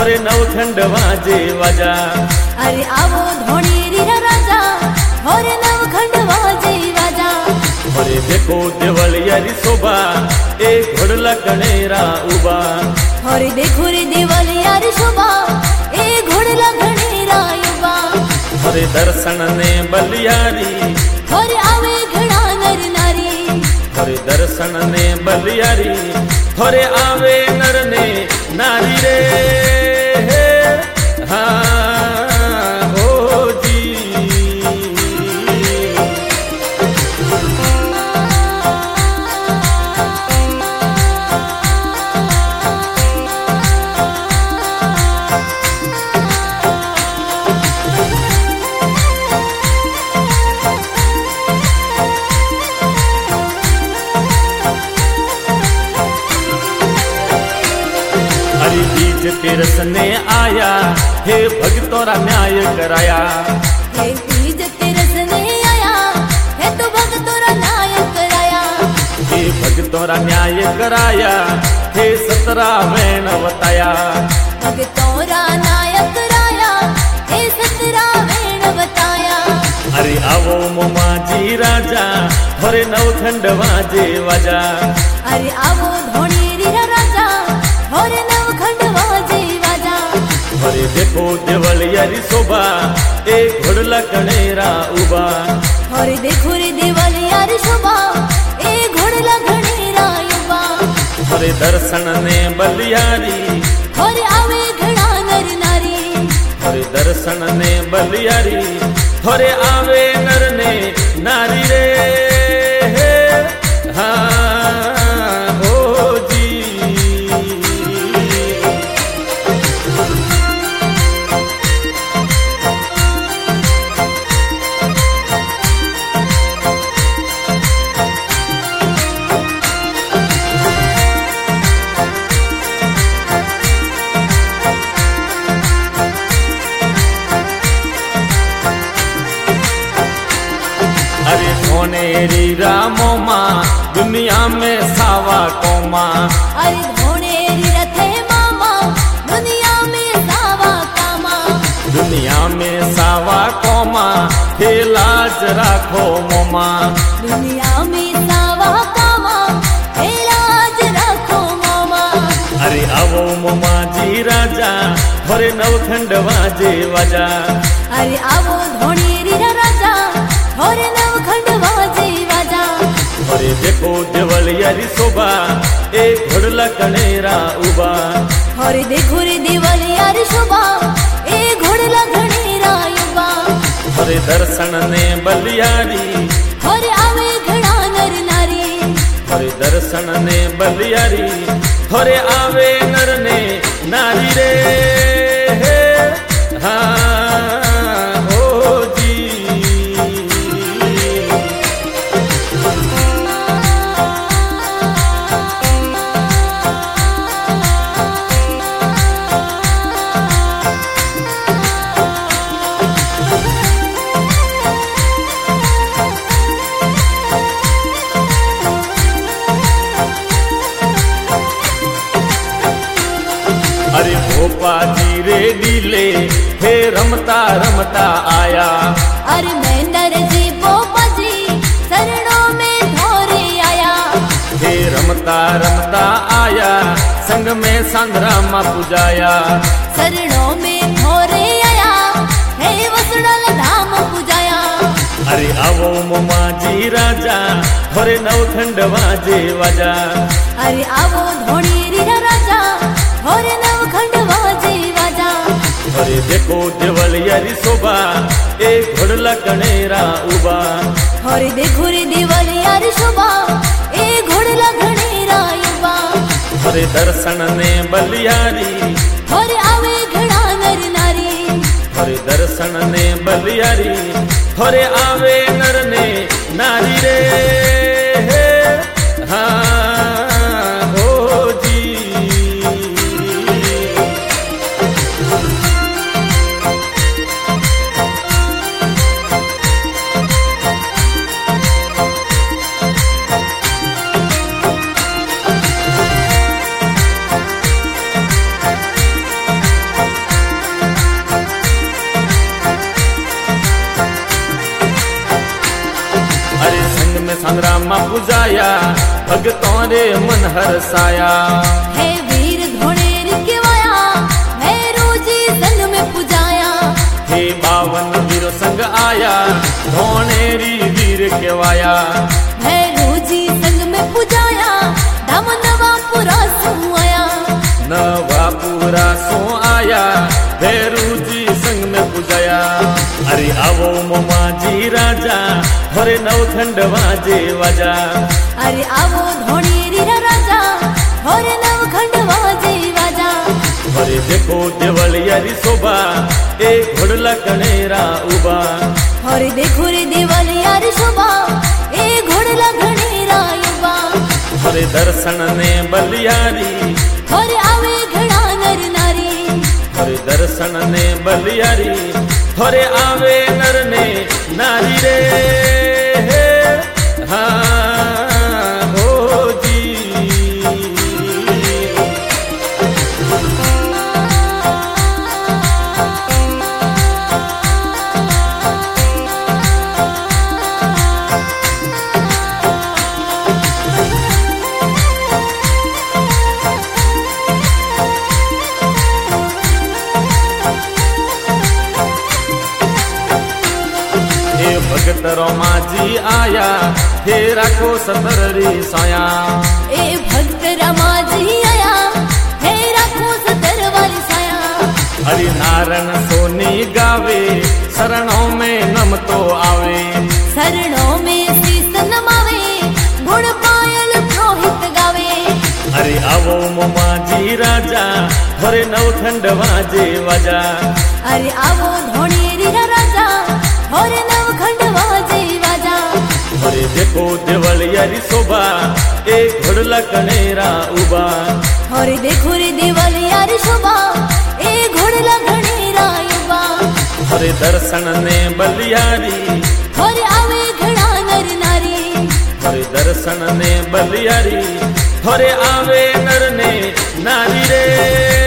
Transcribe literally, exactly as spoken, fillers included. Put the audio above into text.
थोरे नवखंड वाजे वाजा। अरे आवो धोणेरी रा राजा थोरे नवखंड वाजे वाजा। अरे देखो देवलियारी शोभा ए घोड़ला कणेरा उबा। अरे देखो रे देवलियारी शोभा ए घोड़ला कणेरा उबा। अरे दर्शन ने बलियारी थोरे आवे घड़ा नर नारी। थोरे दर्शन ने बलियारी थोरे आवे नर ने नारी रे। हाँ हो जी। हरि बीज तेरस ने आया हे भक्तों रा न्याय कराया। हे बीज तेरस ने आया हे तो भक्तों रा न्याय कराया। हे भक्तों रा न्याय कराया हे सतरा वेण बताया। भक्तों रा न्याय कराया हे सतरा वेण बताया। अरे आवो मोमाजी राजा थोरे नवखंड वाजे वाजा। अरे आवो धोणेरी रा राजा थोरे नवखंड वाजे वाजा। अरे देखो देवलियारी शोभा ए घोड़ला कणेरा उबा। अरे देखो रे देवलियारी शोभा ए घोड़ला कणेरा उबा। अरे दर्शन ने बलियारी थोरे आवे घड़ा नर नारी। अरे दर्शन ने बलियारी थोरे आवे नर ने नारी रे। हाँ हो जी। अरे धोनेरी रामो माँ दुनिया में सावा कोमा। अरे धोणेरी रथे मामा दुनिया में सावा कामा। दुनिया में सावा कोमा हे लाज राखो मोमा। दुनिया में सावा कामा हे लाज रखो मामा। अरे आवो मोमा जी राजा थोरे नवखंड वाजे वाजा। अरे आवो धोणेरी रा राजा थोरे नवखंड वाजे वाजा। अरे देखो देवलियारी शोभा ए घोड़ला कणेरा उबा। अरे देखो रे देवलियारी शोभा ए घोड़ला कणेरा उबा। अरे दर्शन ने बलियारी थोरे आवे घड़ा नर नारी। अरे दर्शन ने बलियारी थोरे आवे नर ने नारी रे। हाँ हो जी। अरे भोपा जी रे डीले हे रमता रमता आया। अरे महेंद्र जी पोपा जी शरणों में धोरे आया। हे रमता रमता आया संग में सांद्रा माँ पुजाया। शरणों में धोरे आया हे वसुड़ल धाम पुजाया। अरे आवो मोमा जी राजा थोरे नवखंड वाजे वाजा। अरे आवो धोणेरी रा राजा थोरे नवखंड वाजे वाजा। अरे देखो देवलियारी शोभा ए घोड़ला कणेरा उबा। अरे देखो रे देवलियारी शोभा ए घोड़ला कणेरा उबा। अरे दर्शन ने बलियारी थोरे आवे घड़ा नर नारी। अरे दर्शन ने बलियारी थोरे आवे नर ने नारी रे। हाँ हो जी। संग्राम में पूजाया भगतों रे मन हरसाया। हे वीर धोणेर केवाया भैरू जी संग में पुजाया। हे बावन वीर संग आया धोणेरी वीर केवाया। भैरू जी संग में पुजाया दाम नवापुरा सो आया। नवापुरा सो आया भैरू जी संग में पुजाया। अरे आवो मोमाजी राजा थोरे नवखंड वाजे वाजा। अरे आवो धोणेरी राजा थोरे नवखंड वाजे वाजा। अरे देखो देवलियारी शोभा ए घोड़ला कणेरा उबा। अरे देखो रे देवलियारी शोभा ए घोड़ला घणेरा उबा। अरे दर्शन ने बलियारी अरे आवे घड़ा नर नारी। अरे दर्शन ने बलियारी थोरे आवे नर ने नारी रे। हाँ हो जी भगत रोमाजी आया हे राखो सतररी सोया। ए भक्त रमाजी आया हे राखो सतर वाली साया। हरि नारायण सोनी गावे शरणों में नम तो आवे। शरणों में शीस नमावे गुण पायल प्रोहित गावे। अरे आवो मोमाजी राजा थोरे नवखंड वाजे वाजा। अरे आवो धोणेरी राजा थोरे नवखंड वाजे वाजा। अरे देखो देवलियारी शोभा ए घोड़ला कणेरा उबा। अरे देखो रे देवलियारी शोभा ए घोड़ला घणेरा उबा। अरे दर्शन ने बलियारी अरे आवे घड़ा नर नारी। अरे दर्शन ने बलियारी थोरे आवे नर ने नारी रे।